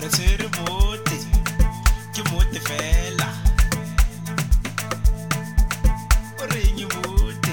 tshwere moti ke moti fela o reng moti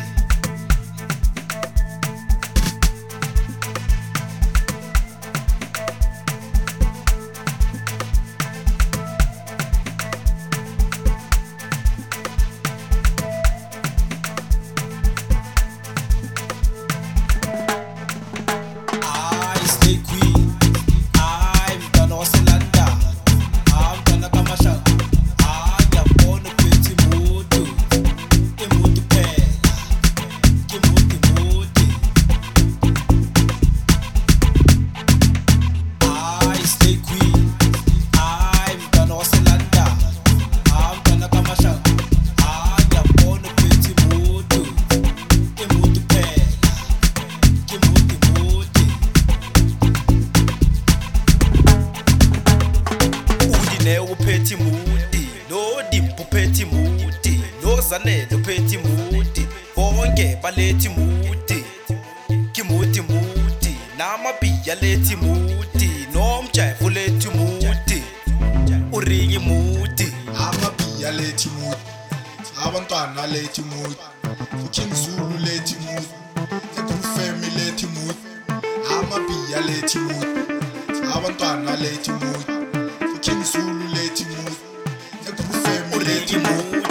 uphethe mudi no dimpu uphethe mudi no zanele uphethe mudi bonke balethi mudi kimudi mudi namabhiya lethi mudi nomjavu lethi mudi uringi mudi amabhiya lethi mudi abantwana lethi mudi King Zulu lethi mudi family lethi mudi amabhiya lethi mudi abantwana lethi mudi King Zulu lethi mudi family lethi mudi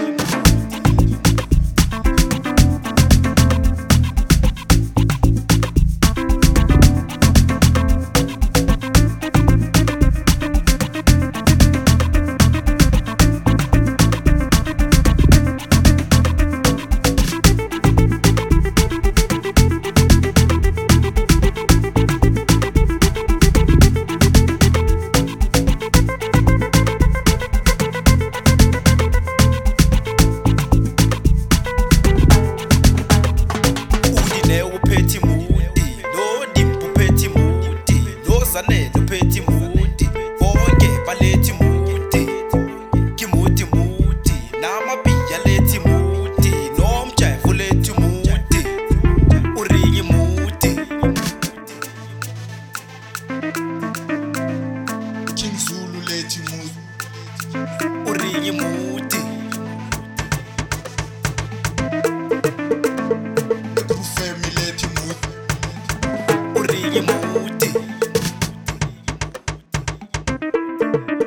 uphethe mudi no dimpu uphethe mudi no zanele uphethe mudi bonke balethi mudi kimudi mudi namabhiya lethi mudi nomjavu lethi mudi uringi mudi King Zulu lethi mudi uringi mudi family lethi mudi uringi mudi